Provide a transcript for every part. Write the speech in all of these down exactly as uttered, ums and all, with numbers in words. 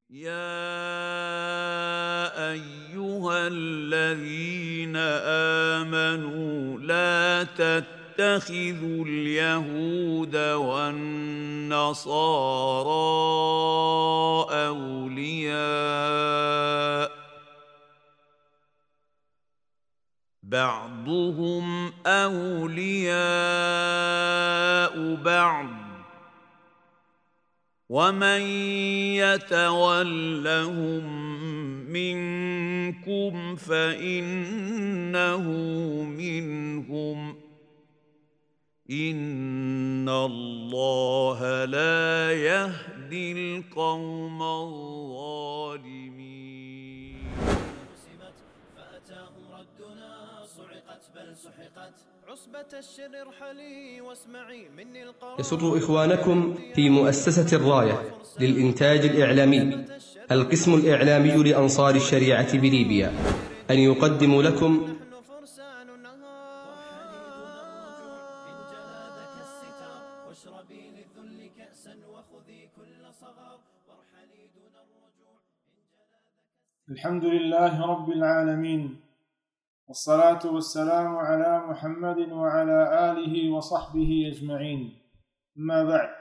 يا أيها الذين آمنوا لا تتخذوا اليهود والنصارى أولياء بعضهم أولياء بعض ومن يتولهم منكم فإنه منهم إن الله لا يهدي القوم الظالمين. فأتاهم ردنا صعقت بل سحقت عصبة الشر ارحلي واسمعي مني القرار. يسر إخوانكم في مؤسسة الراية للإنتاج الإعلامي القسم الإعلامي لأنصار الشريعة بليبيا أن يقدم لكم الحمد لله رب العالمين، والصلاة والسلام على محمد وعلى آله وصحبه أجمعين. أما بعد،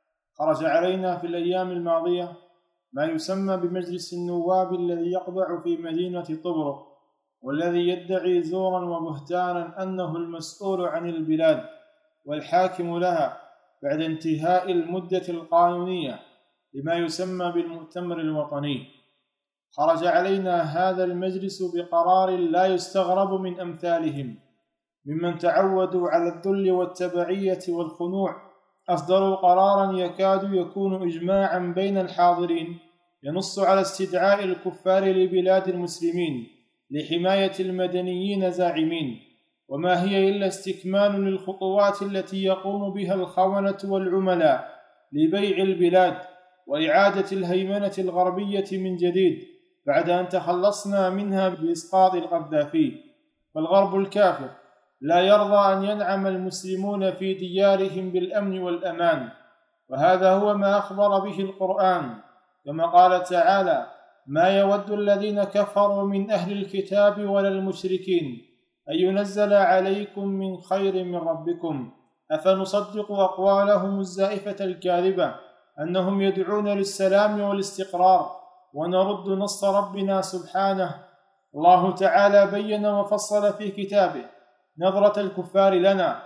خرج علينا في الأيام الماضية ما يسمى بمجلس النواب الذي يقبع في مدينة طبرق، والذي يدعي زورا وبهتانا أنه المسؤول عن البلاد والحاكم لها بعد انتهاء المدة القانونية لما يسمى بالمؤتمر الوطني. خرج علينا هذا المجلس بقرار لا يستغرب من أمثالهم ممن تعودوا على الذل والتبعية والخنوع. أصدروا قراراً يكاد يكون إجماعاً بين الحاضرين ينص على استدعاء الكفار لبلاد المسلمين لحماية المدنيين زاعمين، وما هي إلا استكمال للخطوات التي يقوم بها الخونة والعملاء لبيع البلاد وإعادة الهيمنة الغربية من جديد بعد أن تخلصنا منها بإسقاط القذافي. فالغرب الكافر لا يرضى أن ينعم المسلمون في ديارهم بالأمن والأمان، وهذا هو ما أخبر به القرآن، كما قال تعالى: ما يود الذين كفروا من أهل الكتاب ولا المشركين أن ينزل عليكم من خير من ربكم. أفنصدق أقوالهم الزائفة الكاذبة أنهم يدعون للسلام والاستقرار ونرد نص ربنا سبحانه؟ الله تعالى بين وفصل في كتابه نظرة الكفار لنا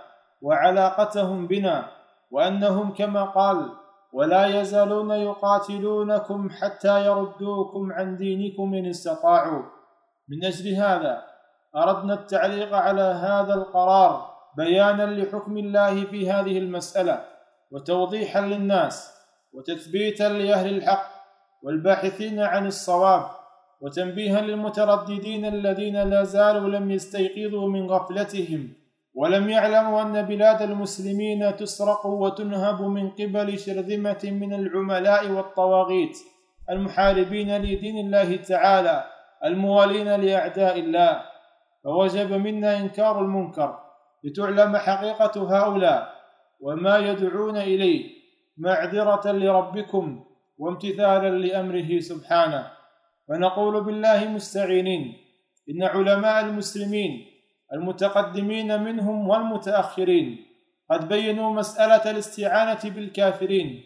وعلاقتهم بنا، وأنهم كما قال: ولا يزالون يقاتلونكم حتى يردوكم عن دينكم إن استطاعوا. من أجل هذا أردنا التعليق على هذا القرار بيانا لحكم الله في هذه المسألة، وتوضيحا للناس، وتثبيتا لأهل الحق والباحثين عن الصواب، وتنبيها للمترددين الذين لا زالوا لم يستيقظوا من غفلتهم ولم يعلموا أن بلاد المسلمين تسرق وتنهب من قبل شرذمة من العملاء والطواغيت المحاربين لدين الله تعالى الموالين لأعداء الله. فوجب منا إنكار المنكر لتعلم حقيقة هؤلاء وما يدعون إليه معذرة لربكم وامتثالا لأمره سبحانه. ونقول بالله مستعينين إن علماء المسلمين المتقدمين منهم والمتأخرين قد بينوا مسألة الاستعانة بالكافرين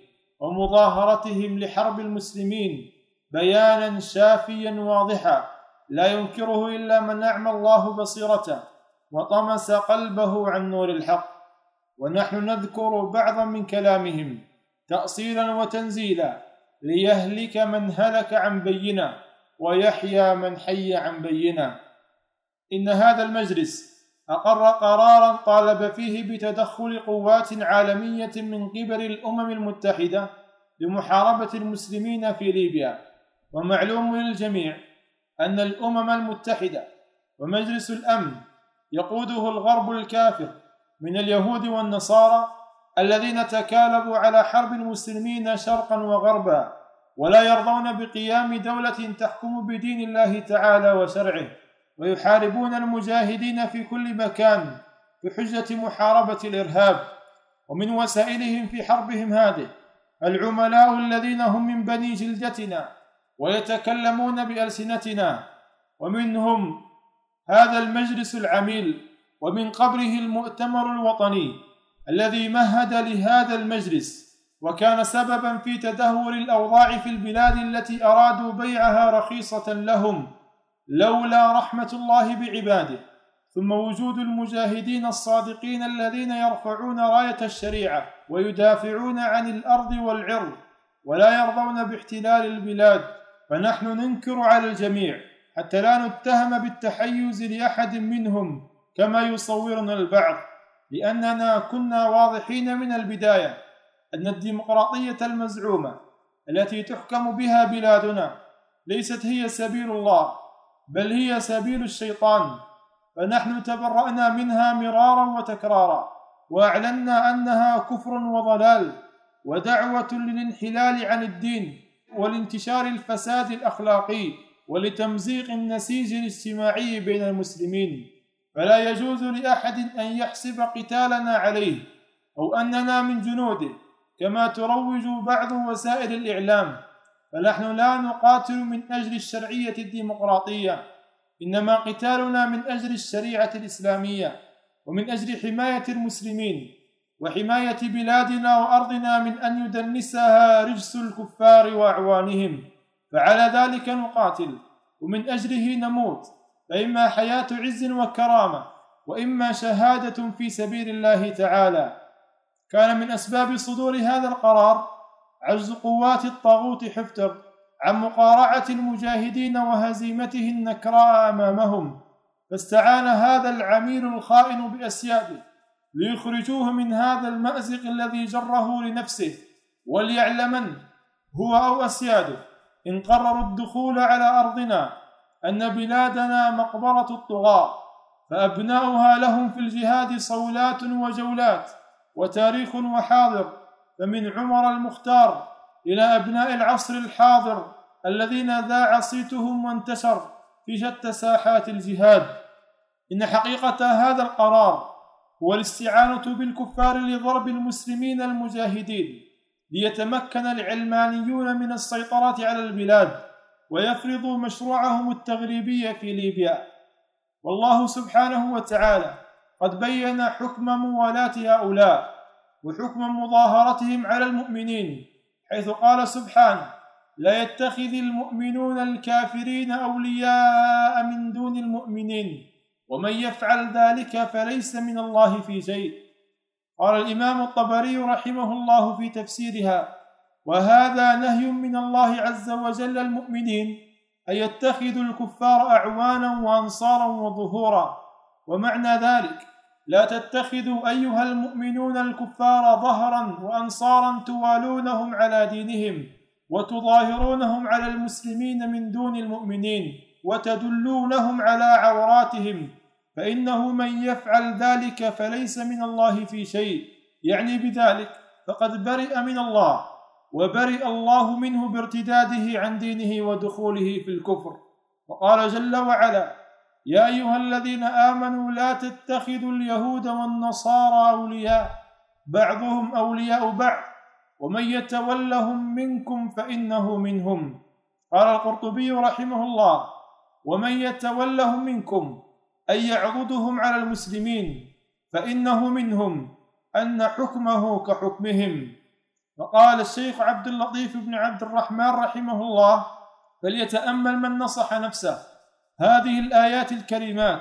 ومظاهرتهم لحرب المسلمين بيانا شافيا واضحا لا ينكره إلا من أعمى الله بصيرته وطمس قلبه عن نور الحق. ونحن نذكر بعضا من كلامهم تأصيلا وتنزيلا ليهلك من هلك عن بينه ويحيى من حي عن بينه. إن هذا المجلس أقر قراراً طالب فيه بتدخل قوات عالمية من قبل الأمم المتحدة لمحاربة المسلمين في ليبيا. ومعلوم للجميع أن الأمم المتحدة ومجلس الأمن يقوده الغرب الكافر من اليهود والنصارى الذين تكالبوا على حرب المسلمين شرقاً وغرباً، ولا يرضون بقيام دولة تحكم بدين الله تعالى وشرعه، ويحاربون المجاهدين في كل مكان بحجة محاربة الإرهاب. ومن وسائلهم في حربهم هذه العملاء الذين هم من بني جلدتنا ويتكلمون بألسنتنا، ومنهم هذا المجلس العميل، ومن قبله المؤتمر الوطني الذي مهد لهذا المجلس وكان سببا في تدهور الأوضاع في البلاد التي أرادوا بيعها رخيصة لهم لولا رحمة الله بعباده، ثم وجود المجاهدين الصادقين الذين يرفعون راية الشريعة ويدافعون عن الأرض والعرض ولا يرضون باحتلال البلاد. فنحن ننكر على الجميع حتى لا نتهم بالتحيز لأحد منهم كما يصورنا البعض، لأننا كنا واضحين من البداية أن الديمقراطية المزعومة التي تحكم بها بلادنا ليست هي سبيل الله، بل هي سبيل الشيطان، فنحن تبرأنا منها مرارا وتكرارا، وأعلنا أنها كفر وضلال ودعوة للانحلال عن الدين ولانتشار الفساد الأخلاقي ولتمزيق النسيج الاجتماعي بين المسلمين. فلا يجوز لأحد أن يحسب قتالنا عليه أو أننا من جنوده كما تروج بعض وسائل الإعلام، فنحن لا نقاتل من أجل الشرعية الديمقراطية، إنما قتالنا من أجل الشريعة الإسلامية ومن أجل حماية المسلمين وحماية بلادنا وأرضنا من أن يدنسها رجس الكفار وأعوانهم، فعلى ذلك نقاتل ومن أجله نموت، فإما حياة عز وكرامة وإما شهادة في سبيل الله تعالى. كان من أسباب صدور هذا القرار عجز قوات الطاغوت حفتر عن مقارعة المجاهدين وهزيمته النكراء أمامهم، فاستعان هذا العميل الخائن بأسياده ليخرجوه من هذا المأزق الذي جره لنفسه. وليعلمن هو أو أسياده إن قرروا الدخول على أرضنا أن بلادنا مقبرة الطغاة، فأبناؤها لهم في الجهاد صولات وجولات وتاريخ وحاضر، فمن عمر المختار إلى أبناء العصر الحاضر الذين ذاع صيتهم وانتشر في شتى ساحات الجهاد. إن حقيقة هذا القرار هو الاستعانة بالكفار لضرب المسلمين المجاهدين ليتمكن العلمانيون من السيطرة على البلاد ويفرضوا مشروعهم التغريبي في ليبيا. والله سبحانه وتعالى قد بين حكم موالاة هؤلاء وحكم مظاهرتهم على المؤمنين، حيث قال سبحانه: لا يتخذ المؤمنون الكافرين أولياء من دون المؤمنين ومن يفعل ذلك فليس من الله في شيء. قال الإمام الطبري رحمه الله في تفسيرها: وهذا نهي من الله عز وجل المؤمنين أن يتخذوا الكفار أعوانا وأنصارا وظهورا. ومعنى ذلك: لا تتخذوا أيها المؤمنون الكفار ظهرا وأنصارا توالونهم على دينهم وتظاهرونهم على المسلمين من دون المؤمنين وتدلونهم على عوراتهم، فإنه من يفعل ذلك فليس من الله في شيء، يعني بذلك فقد برئ من الله وبرئ الله منه بارتداده عن دينه ودخوله في الكفر. وقال جل وعلا: يا أيها الذين آمنوا لا تتخذوا اليهود والنصارى أولياء بعضهم أولياء بعض ومن يتولهم منكم فإنه منهم. قال القرطبي رحمه الله: ومن يتولهم منكم أي يعضدهم على المسلمين فإنه منهم، أن حكمه كحكمهم. وقال الشيخ عبد اللطيف بن عبد الرحمن رحمه الله: فليتأمل من نصح نفسه هذه الآيات الكريمات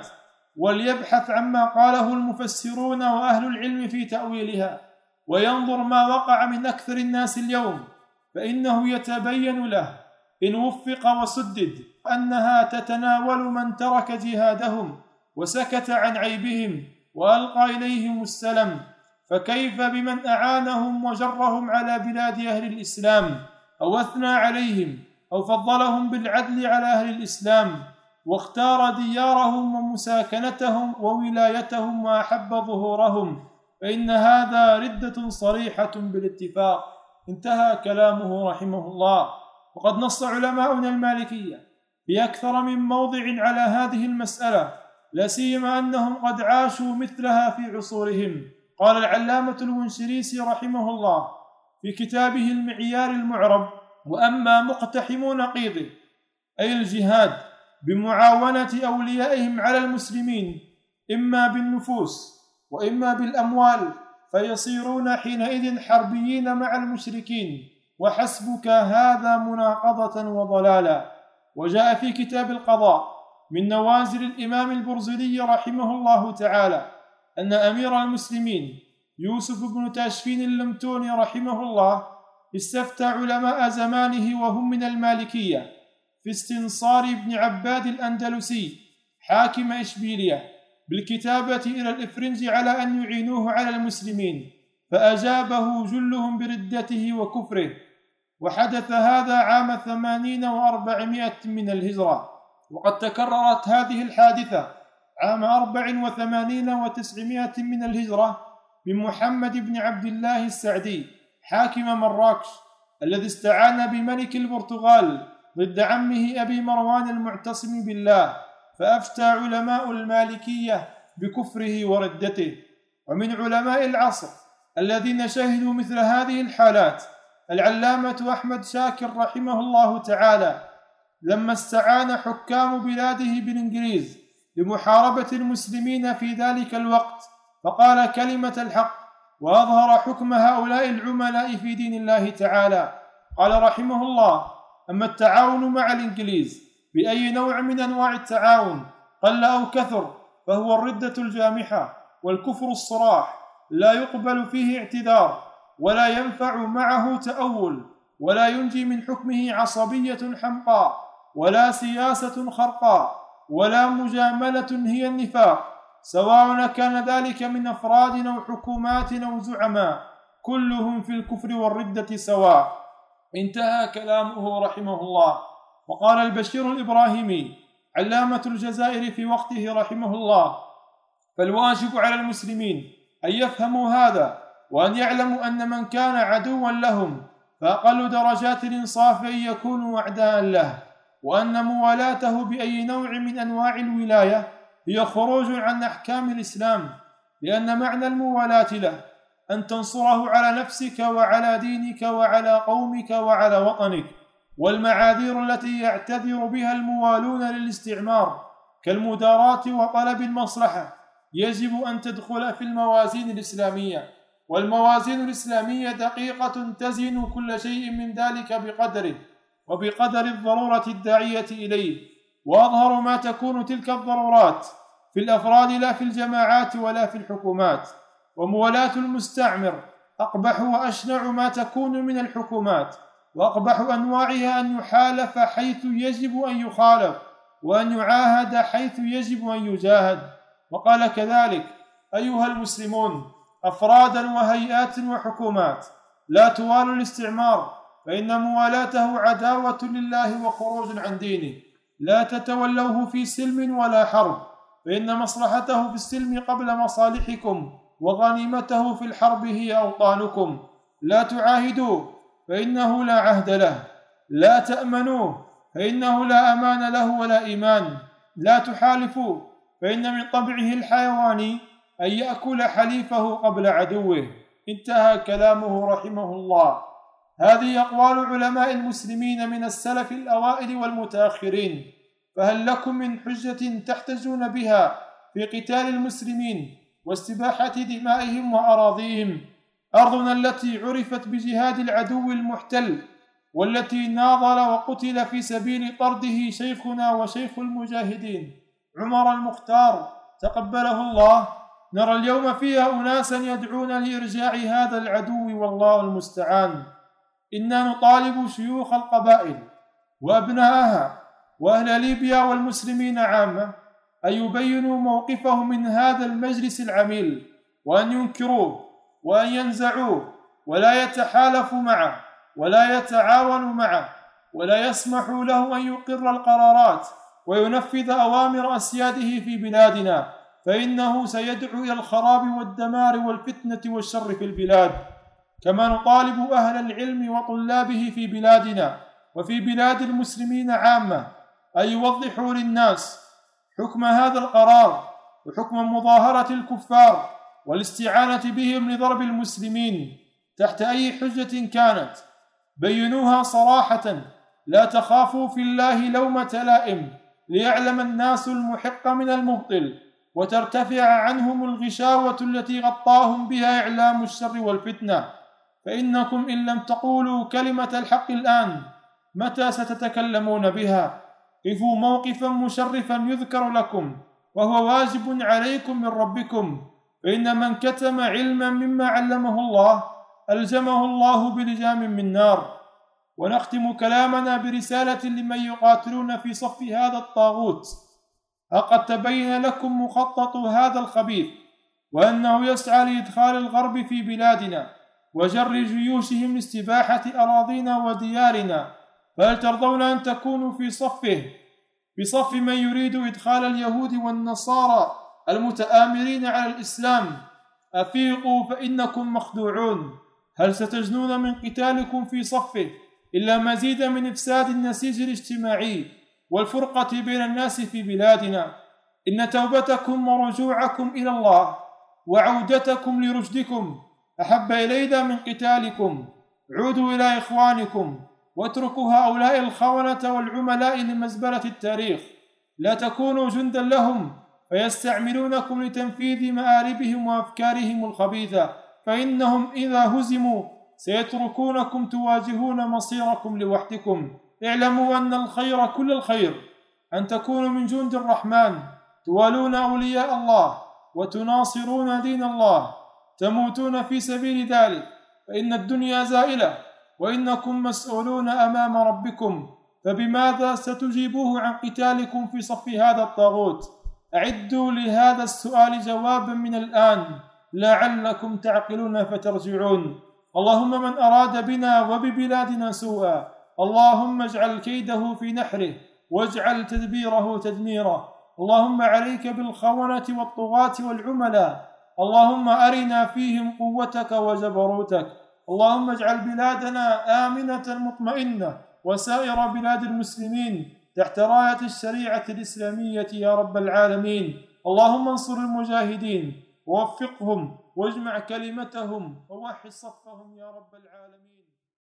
وليبحث عما قاله المفسرون وأهل العلم في تأويلها، وينظر ما وقع من أكثر الناس اليوم، فإنه يتبين له إن وفق وسدد أنها تتناول من ترك جهادهم وسكت عن عيبهم وألقى إليهم السلم، فكيف بمن أعانهم وجرهم على بلاد أهل الإسلام أو أثنى عليهم أو فضلهم بالعدل على أهل الإسلام واختار ديارهم ومساكنتهم وولايتهم وأحب ظهورهم، فإن هذا ردة صريحة بالاتفاق. انتهى كلامه رحمه الله. وقد نص علماؤنا المالكية في أكثر من موضع على هذه المسألة، لا سيما أنهم قد عاشوا مثلها في عصورهم. قال العلامة الونشريسي رحمه الله في كتابه المعيار المعرب: وأما مقتحمو نقيضه أي الجهاد بمعاونة أوليائهم على المسلمين إما بالنفوس وإما بالأموال فيصيرون حينئذ حربيين مع المشركين، وحسبك هذا مناقضة وضلالا. وجاء في كتاب القضاء من نوازل الإمام البرزلي رحمه الله تعالى أن أمير المسلمين يوسف بن تاشفين اللمتوني رحمه الله استفتى علماء زمانه وهم من المالكية في استنصار ابن عباد الأندلسي حاكم إشبيلية بالكتابة إلى الإفرنج على أن يعينوه على المسلمين، فأجابه جلهم بردته وكفره. وحدث هذا عام ثمانين وأربعمائة من الهجرة، وقد تكررت هذه الحادثة عام أربع وثمانين وتسعمائة من الهجرة من محمد بن عبد الله السعدي حاكم مراكش الذي استعان بملك البرتغال ضد عمه أبي مروان المعتصم بالله، فأفتى علماء المالكية بكفره وردته. ومن علماء العصر الذين شهدوا مثل هذه الحالات العلامة أحمد شاكر رحمه الله تعالى لما استعان حكام بلاده بالإنجليز لمحاربة المسلمين في ذلك الوقت، فقال كلمة الحق وأظهر حكم هؤلاء العملاء في دين الله تعالى. قال رحمه الله: أما التعاون مع الإنجليز بأي نوع من أنواع التعاون قل أو كثر فهو الردة الجامحة والكفر الصراح، لا يقبل فيه اعتذار ولا ينفع معه تأول، ولا ينجي من حكمه عصبية حمقاء ولا سياسة خرقاء ولا مجاملة هي النفاق، سواء كان ذلك من أفراد أو حكومات أو زعماء، كلهم في الكفر والردة سواء. انتهى كلامه رحمه الله. وقال البشير الإبراهيمي علامة الجزائر في وقته رحمه الله: فالواجب على المسلمين أن يفهموا هذا، وأن يعلموا أن من كان عدوا لهم فأقل درجات الإنصاف أن يكونوا أعداء له، وأن موالاته بأي نوع من أنواع الولاية هي خروج عن أحكام الإسلام، لأن معنى الموالاة له أن تنصره على نفسك وعلى دينك وعلى قومك وعلى وطنك. والمعاذير التي يعتذر بها الموالون للاستعمار كالمداراة وطلب المصلحة يجب أن تدخل في الموازين الإسلامية، والموازين الإسلامية دقيقة تزن كل شيء من ذلك بقدره وبقدر الضرورة الداعية إليه، وأظهر ما تكون تلك الضرورات في الأفراد لا في الجماعات ولا في الحكومات. وموالاة المستعمر أقبح وأشنع ما تكون من الحكومات، وأقبح أنواعها أن يحالف حيث يجب أن يخالف، وأن يعاهد حيث يجب أن يجاهد. وقال كذلك: أيها المسلمون، أفرادا وهيئات وحكومات، لا توالوا الاستعمار، فإن موالاته عداوة لله وخروج عن دينه. لا تتولوه في سلم ولا حرب، فإن مصلحته في السلم قبل مصالحكم، وغنيمته في الحرب هي أوطانكم. لا تعاهدوه فإنه لا عهد له، لا تأمنوه فإنه لا أمان له ولا إيمان، لا تحالفوه فإن من طبعه الحيواني أن يأكل حليفه قبل عدوه. انتهى كلامه رحمه الله. هذه أقوال علماء المسلمين من السلف الأوائل والمتأخرين، فهل لكم من حجة تحتجون بها في قتال المسلمين واستباحة دمائهم وأراضيهم؟ أرضنا التي عرفت بجهاد العدو المحتل، والتي ناضل وقتل في سبيل طرده شيخنا وشيخ المجاهدين عمر المختار تقبله الله، نرى اليوم فيها أناسا يدعون لإرجاع هذا العدو، والله المستعان. إنا نطالب شيوخ القبائل وأبناءها وأهل ليبيا والمسلمين عامة أن يبينوا موقفهم من هذا المجلس العميل، وأن ينكروه وأن ينزعوه، ولا يتحالفوا معه ولا يتعاونوا معه، ولا يسمحوا له أن يقر القرارات وينفذ أوامر أسياده في بلادنا، فإنه سيدعو إلى الخراب والدمار والفتنة والشر في البلاد. كما نطالب أهل العلم وطلابه في بلادنا وفي بلاد المسلمين عامة أن يوضحوا للناس حكم هذا القرار وحكم مظاهرة الكفار والاستعانة بهم لضرب المسلمين تحت أي حجة كانت، بينوها صراحة، لا تخافوا في الله لومة لائم، ليعلم الناس المحق من المبطل، وترتفع عنهم الغشاوة التي غطاهم بها إعلام الشر والفتنة. فإنكم إن لم تقولوا كلمة الحق الآن متى ستتكلمون بها؟ قفوا موقفا مشرفا يذكر لكم، وهو واجب عليكم من ربكم، فإن من كتم علما مما علمه الله ألزمه الله بلجام من نار. ونختم كلامنا برسالة لمن يقاتلون في صف هذا الطاغوت: لقد تبين لكم مخطط هذا الخبيث، وأنه يسعى لإدخال الغرب في بلادنا وجر جيوشهم لاستباحة أراضينا وديارنا، فهل ترضون أن تكونوا في صفه، في صف من يريد إدخال اليهود والنصارى المتآمرين على الإسلام؟ أفيقوا فإنكم مخدوعون. هل ستجنون من قتالكم في صفه إلا مزيد من إفساد النسيج الاجتماعي والفرقة بين الناس في بلادنا؟ إن توبتكم ورجوعكم إلى الله وعودتكم لرشدكم أحب إلينا من قتالكم. عودوا إلى إخوانكم واتركوا هؤلاء الخونة والعملاء لمزبلة التاريخ. لا تكونوا جندا لهم فيستعملونكم لتنفيذ مآربهم وأفكارهم الخبيثة، فإنهم إذا هزموا سيتركونكم تواجهون مصيركم لوحدكم. اعلموا أن الخير كل الخير أن تكونوا من جند الرحمن، توالون أولياء الله وتناصرون دين الله، تموتون في سبيل ذلك، فإن الدنيا زائلة وإنكم مسؤولون أمام ربكم. فبماذا ستجيبوه عن قتالكم في صف هذا الطاغوت؟ أعدوا لهذا السؤال جوابا من الآن لعلكم تعقلون فترجعون. اللهم من أراد بنا وببلادنا سوءا اللهم اجعل كيده في نحره واجعل تدبيره تدميره. اللهم عليك بالخونة والطغاة والعملاء، اللهم أرنا فيهم قوتك وجبروتك. اللهم اجعل بلادنا آمنة مطمئنة وسائر بلاد المسلمين تحت راية الشريعة الإسلامية يا رب العالمين. اللهم انصر المجاهدين ووفقهم واجمع كلمتهم ووحد صفهم يا رب العالمين.